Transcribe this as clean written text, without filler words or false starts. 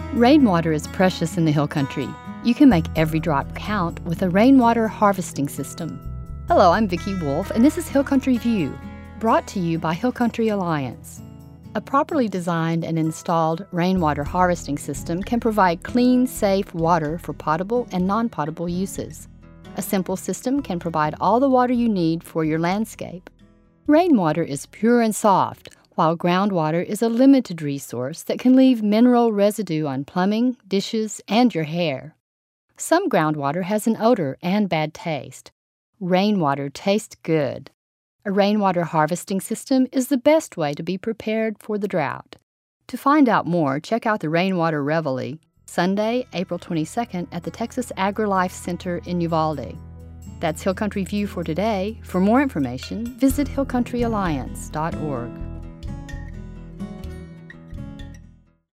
Rainwater is precious in the Hill Country. You can make every drop count with a rainwater harvesting system. Hello, I'm Vicki Wolf, and this is Hill Country View, brought to you by Hill Country Alliance. A properly designed and installed rainwater harvesting system can provide clean, safe water for potable and non-potable uses. A simple system can provide all the water you need for your landscape. Rainwater is pure and soft, while groundwater is a limited resource that can leave mineral residue on plumbing, dishes, and your hair. Some groundwater has an odor and bad taste. Rainwater tastes good. A rainwater harvesting system is the best way to be prepared for the drought. To find out more, check out the Rainwater Reveille, Sunday, April 22nd at the Texas AgriLife Center in Uvalde. That's Hill Country View for today. For more information, visit hillcountryalliance.org.